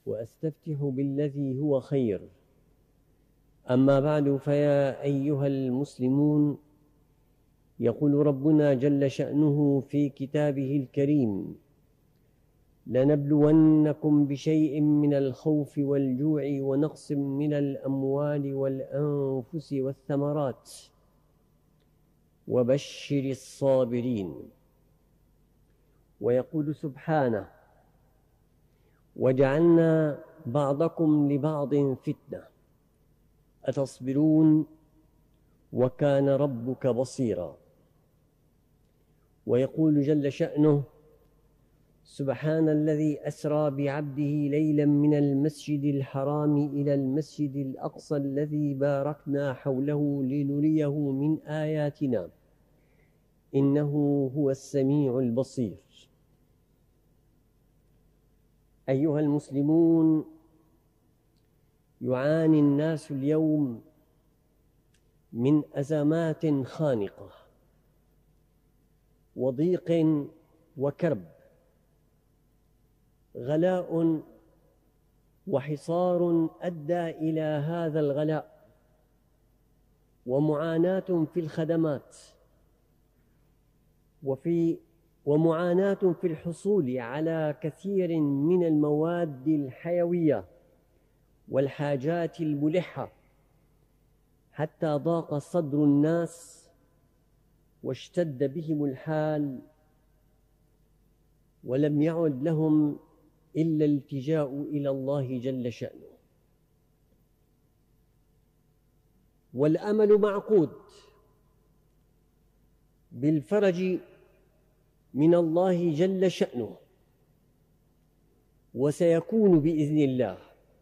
وأستفتح بالذي هو خير. أما بعد، فيا أيها المسلمون، يقول ربنا جل شأنه في كتابه الكريم: لنبلونكم بشيء من الخوف والجوع ونقص من الأموال والأنفس والثمرات وبشر الصابرين. ويقول سبحانه: وجعلنا بعضكم لبعض فتنة أتصبرون وكان ربك بصيرا. ويقول جل شأنه: سبحان الذي أسرى بعبده ليلا من المسجد الحرام إلى المسجد الأقصى الذي باركنا حوله لنريه من آياتنا إنه هو السميع البصير. أيها المسلمون، يعاني الناس اليوم من أزمات خانقة وضيق وكرب، غلاء وحصار أدى إلى هذا الغلاء، ومعاناة في الخدمات ومعاناة في الحصول على كثير من المواد الحيوية والحاجات الملحة، حتى ضاق صدر الناس واشتد بهم الحال، ولم يعد لهم إلا الالتجاء إلى الله جل شأنه. والأمل معقود بالفرج من الله جل شأنه، وسيكون بإذن الله.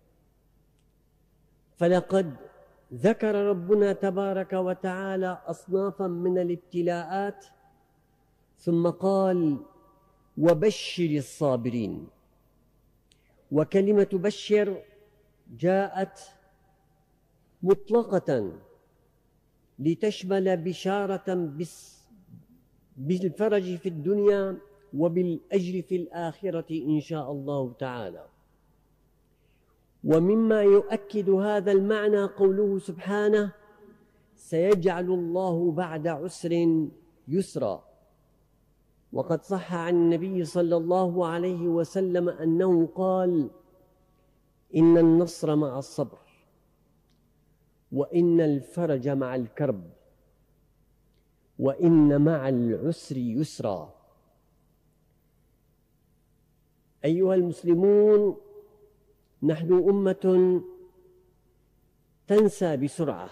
فلقد ذكر ربنا تبارك وتعالى أصنافا من الابتلاءات، ثم قال: وبشر الصابرين. وكلمة بشر جاءت مطلقة لتشمل بشارة بالفرج في الدنيا وبالأجر في الآخرة إن شاء الله تعالى. ومما يؤكد هذا المعنى قوله سبحانه: سيجعل الله بعد عسر يسرا. وقد صح عن النبي صلى الله عليه وسلم أنه قال: إن النصر مع الصبر، وإن الفرج مع الكرب، وإن مع العسر يسرا. أيها المسلمون، نحن أمة تنسى بسرعة.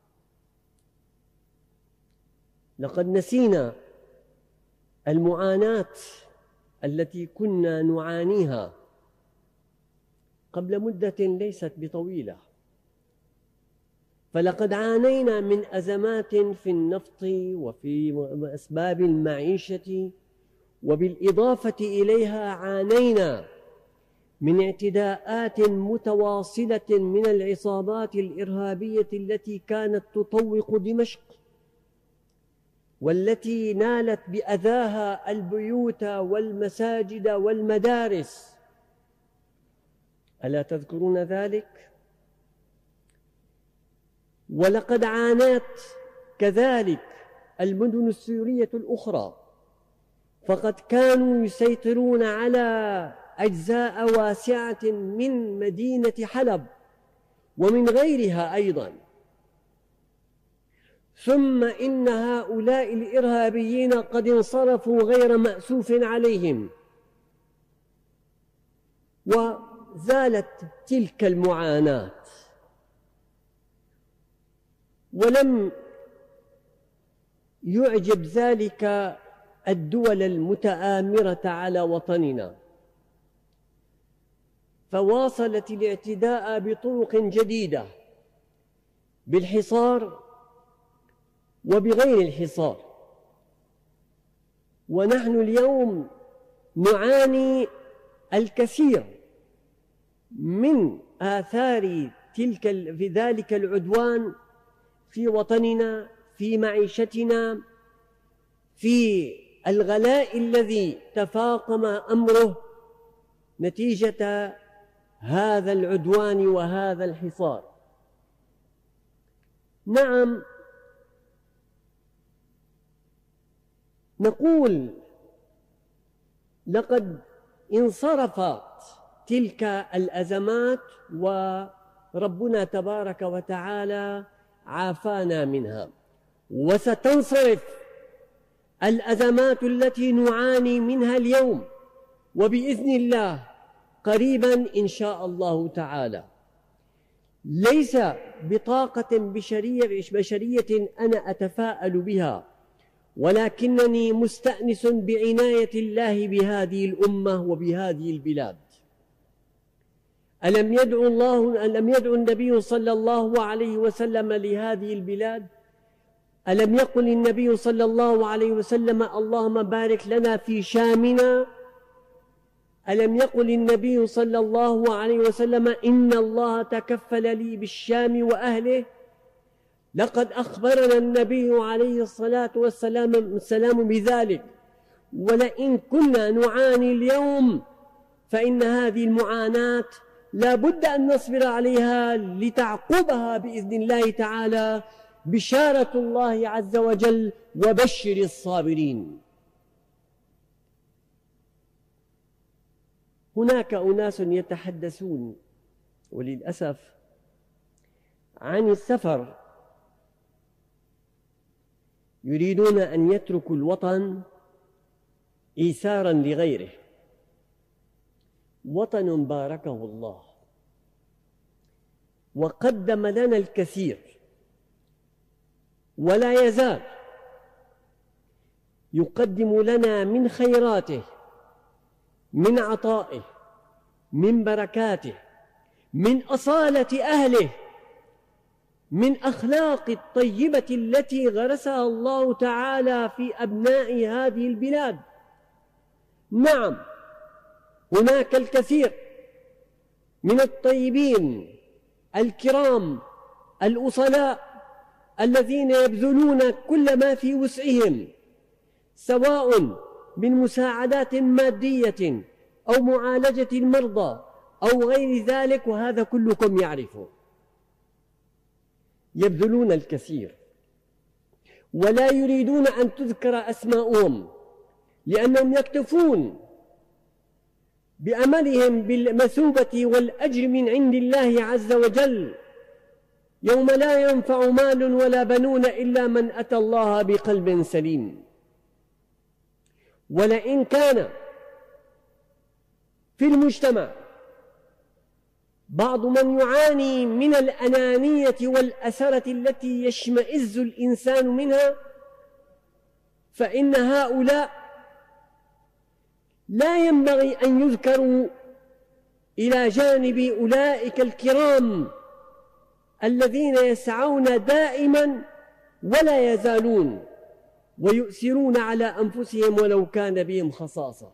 لقد نسينا المعاناة التي كنا نعانيها قبل مدة ليست بطويلة. فلقد عانينا من أزمات في النفط وفي أسباب المعيشة، وبالإضافة إليها عانينا من اعتداءات متواصلة من العصابات الإرهابية التي كانت تطوق دمشق، والتي نالت بأذاها البيوت والمساجد والمدارس. ألا تذكرون ذلك؟ ولقد عانت كذلك المدن السورية الأخرى، فقد كانوا يسيطرون على أجزاء واسعة من مدينة حلب ومن غيرها أيضا. ثم إن هؤلاء الإرهابيين قد انصرفوا غير مأسوف عليهم، وزالت تلك المعاناة. ولم يعجب ذلك الدول المتآمرة على وطننا، فواصلت الاعتداء بطرق جديدة، بالحصار وبغير الحصار. ونحن اليوم نعاني الكثير من آثار في ذلك العدوان في وطننا، في معيشتنا، في الغلاء الذي تفاقم أمره نتيجة هذا العدوان وهذا الحصار. نعم، نقول لقد انصرفت تلك الأزمات وربنا تبارك وتعالى عافانا منها، وستنصرف الأزمات التي نعاني منها اليوم وبإذن الله قريبا إن شاء الله تعالى. ليس بطاقة بشرية أنا أتفاءل بها، ولكنني مستأنس بعناية الله بهذه الأمة وبهذه البلاد. ألم يدعو النبي صلى الله عليه وسلم لهذه البلاد؟ ألم يقل النبي صلى الله عليه وسلم اللهم بارك لنا في شامنا؟ ألم يقل النبي صلى الله عليه وسلم إن الله تكفل لي بالشام وأهله؟ لقد أخبرنا النبي عليه الصلاة والسلام بذلك. ولئن كنا نعاني اليوم فإن هذه المعاناة لا بد أن نصبر عليها لتعقبها بإذن الله تعالى بشارة الله عز وجل: وبشر الصابرين. هناك أناس يتحدثون وللأسف عن السفر، يريدون أن يتركوا الوطن إيثارا لغيره. وطن باركه الله وقدم لنا الكثير، ولا يزال يقدم لنا من خيراته، من عطائه، من بركاته، من أصالة أهله، من أخلاق الطيبة التي غرسها الله تعالى في أبناء هذه البلاد. نعم، هناك الكثير من الطيبين الكرام الأصلاء الذين يبذلون كل ما في وسعهم، سواء من مساعدات مادية أو معالجة المرضى أو غير ذلك، وهذا كلكم يعرفه. يبذلون الكثير ولا يريدون أن تذكر أسماؤهم، لأنهم يكتفون بأملهم بالمثوبة والأجر من عند الله عز وجل، يوم لا ينفع مال ولا بنون إلا من أتى الله بقلب سليم. ولئن كان في المجتمع بعض من يعاني من الأنانية والأسرة التي يشمئز الإنسان منها، فإن هؤلاء لا ينبغي أن يذكروا إلى جانب أولئك الكرام الذين يسعون دائما ولا يزالون ويؤثرون على أنفسهم ولو كان بهم خصاصة.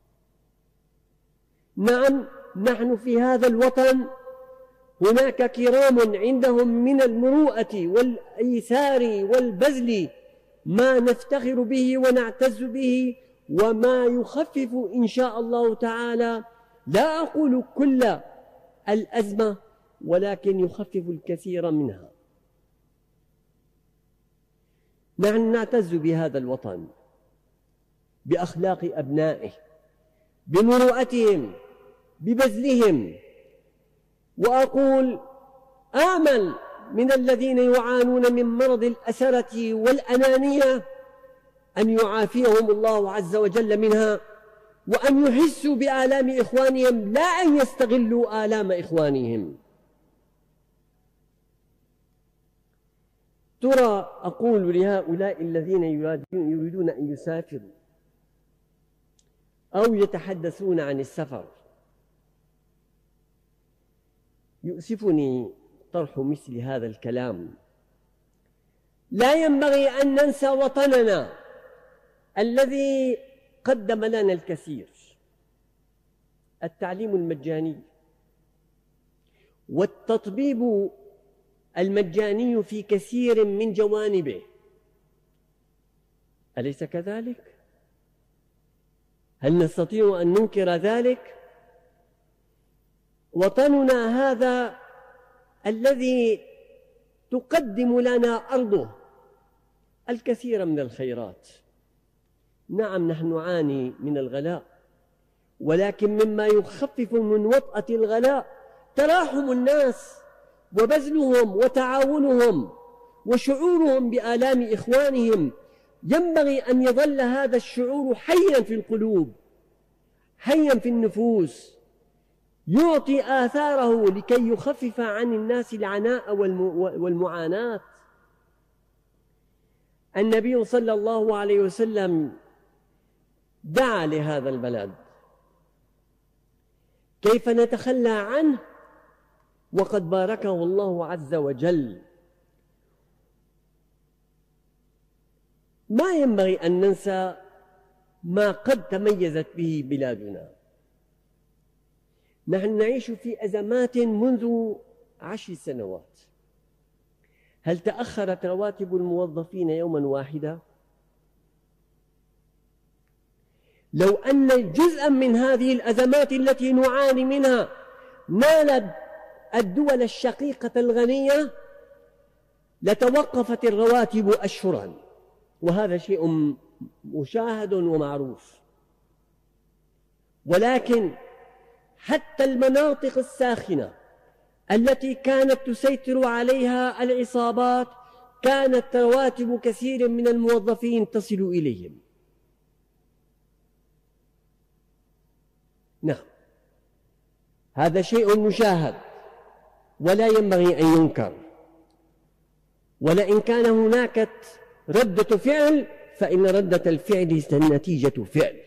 نعم، نحن في هذا الوطن هناك كرام عندهم من المروءة والإيثار والبذل ما نفتخر به ونعتز به، وما يخفف إن شاء الله تعالى، لا أقول كل الأزمة، ولكن يخفف الكثير منها. نحن نعتز بهذا الوطن، بأخلاق أبنائه، بمروءتهم، ببذلهم. وأقول آمل من الذين يعانون من مرض الأسرة والأنانية أن يعافيهم الله عز وجل منها، وأن يحسوا بآلام إخوانهم، لا أن يستغلوا آلام إخوانهم. ترى أقول لهؤلاء الذين يريدون أن يسافروا أو يتحدثون عن السفر، يؤسفني طرح مثل هذا الكلام. لا ينبغي أن ننسى وطننا الذي قدم لنا الكثير: التعليم المجاني والتطبيب المجاني في كثير من جوانبه، أليس كذلك؟ هل نستطيع أن ننكر ذلك؟ وطننا هذا الذي تقدم لنا أرضه الكثير من الخيرات. نعم، نحن نعاني من الغلاء، ولكن مما يخفف من وطأة الغلاء تراحم الناس وبذلهم وتعاونهم وشعورهم بآلام إخوانهم. ينبغي أن يظل هذا الشعور حيا في القلوب، حيا في النفوس، يعطي آثاره لكي يخفف عن الناس العناء والمعاناة. النبي صلى الله عليه وسلم دعا لهذا البلد، كيف نتخلى عنه وقد باركه الله عز وجل؟ ما ينبغي أن ننسى ما قد تميزت به بلادنا. نحن نعيش في أزمات منذ 10 سنوات. هل تأخرت رواتب الموظفين يوما واحدا؟ لو أن جزءا من هذه الأزمات التي نعاني منها نالت الدول الشقيقة الغنية لتوقفت الرواتب أشهرا، وهذا شيء مشاهد ومعروف. ولكن حتى المناطق الساخنة التي كانت تسيطر عليها العصابات كانت رواتب كثير من الموظفين تصل إليهم. نعم، هذا شيء مشاهد ولا ينبغي أن ينكر. ولئن كان هناك ردة فعل فإن ردة الفعل نتيجة فعل.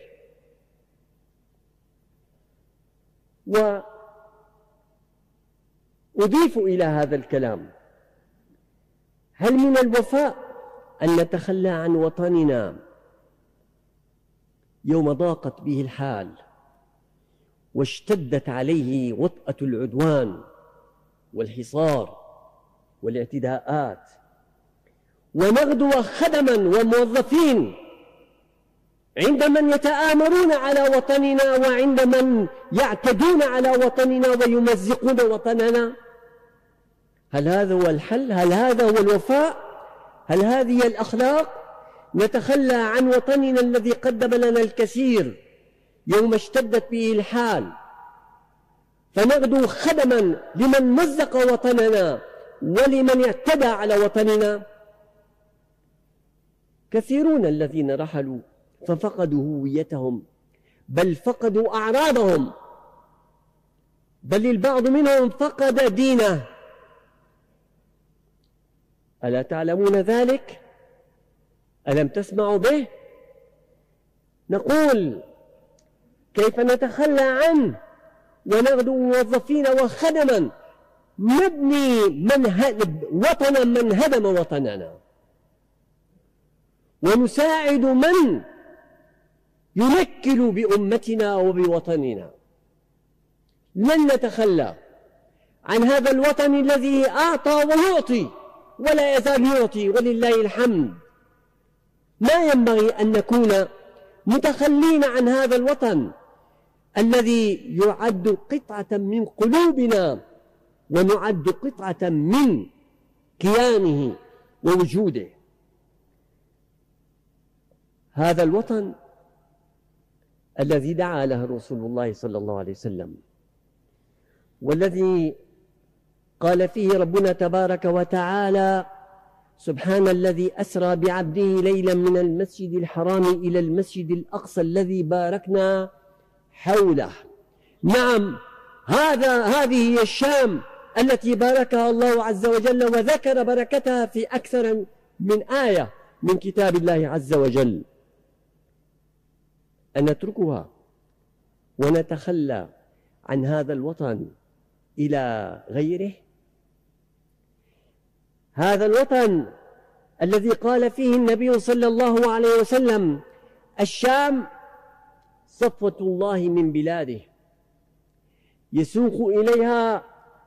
وأضيف إلى هذا الكلام: هل من الوفاء أن نتخلى عن وطننا يوم ضاقت به الحال واشتدت عليه وطأة العدوان والحصار والاعتداءات، ونغدو خدما وموظفين عند من يتآمرون على وطننا وعند من يعتدون على وطننا ويمزقون وطننا؟ هل هذا هو الحل؟ هل هذا هو الوفاء؟ هل هذه الأخلاق؟ نتخلى عن وطننا الذي قدم لنا الكثير يوم اشتدت به الحال فنغدو خدما لمن مزق وطننا ولمن اعتدى على وطننا؟ كثيرون الذين رحلوا ففقدوا هويتهم، بل فقدوا أعراضهم، بل البعض منهم فقد دينه. ألا تعلمون ذلك؟ ألم تسمعوا به؟ نقول: كيف نتخلى عنه ونغدو موظفين وخدما نبني وطنا من هدم وطننا، ونساعد من ينكل بأمتنا وبوطننا؟ لن نتخلى عن هذا الوطن الذي أعطى ويعطي ولا يزال يعطي ولله الحمد. ما ينبغي أن نكون متخلين عن هذا الوطن الذي يعد قطعة من قلوبنا ونعد قطعة من كيانه ووجوده. هذا الوطن الذي دعا له رسول الله صلى الله عليه وسلم، والذي قال فيه ربنا تبارك وتعالى: سبحان الذي أسرى بعبده ليلا من المسجد الحرام إلى المسجد الأقصى الذي باركنا حوله. نعم، هذه هي الشام التي باركها الله عز وجل، وذكر بركتها في أكثر من آية من كتاب الله عز وجل. أن نتركها ونتخلى عن هذا الوطن إلى غيره؟ هذا الوطن الذي قال فيه النبي صلى الله عليه وسلم: الشام صفوة الله من بلاده، يسوق إليها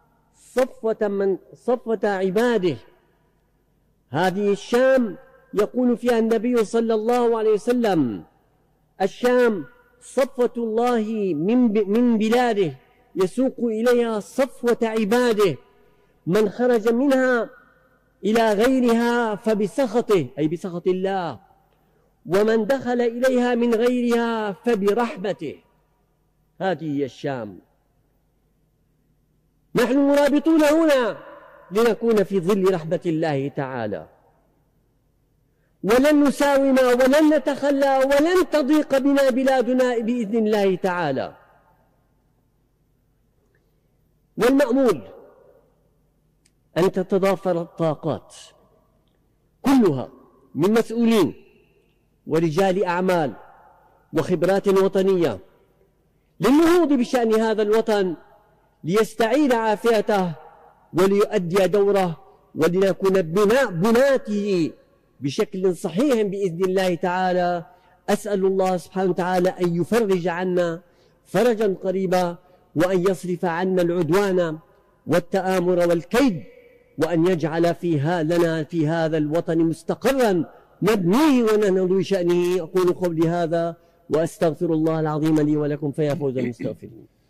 صفوة عباده. هذه الشام يقول فيها النبي صلى الله عليه وسلم: الشام صفوة الله من بلاده، يسوق إليها صفوة عباده. من خرج منها إلى غيرها فبسخطه أي بسخط الله، ومن دخل إليها من غيرها فبرحمته. هذه هي الشام. نحن مرابطون هنا لنكون في ظل رحمة الله تعالى، ولن نساوم ولن نتخلى ولن تضيق بنا بلادنا بإذن الله تعالى. والمأمول أن تتضافر الطاقات كلها من مسؤولين ورجال أعمال وخبرات وطنية للنهوض بشأن هذا الوطن ليستعيد عافيته وليؤدي دوره، ولنكون بناته بشكل صحيح بإذن الله تعالى. أسأل الله سبحانه وتعالى أن يفرج عنا فرجا قريبا، وأن يصرف عنا العدوان والتآمر والكيد، وأن يجعل لنا في هذا الوطن مستقرا نبنيه وننهض بشأنه. أقول قولي هذا وأستغفر الله العظيم لي ولكم، فيا فوز المستغفرين.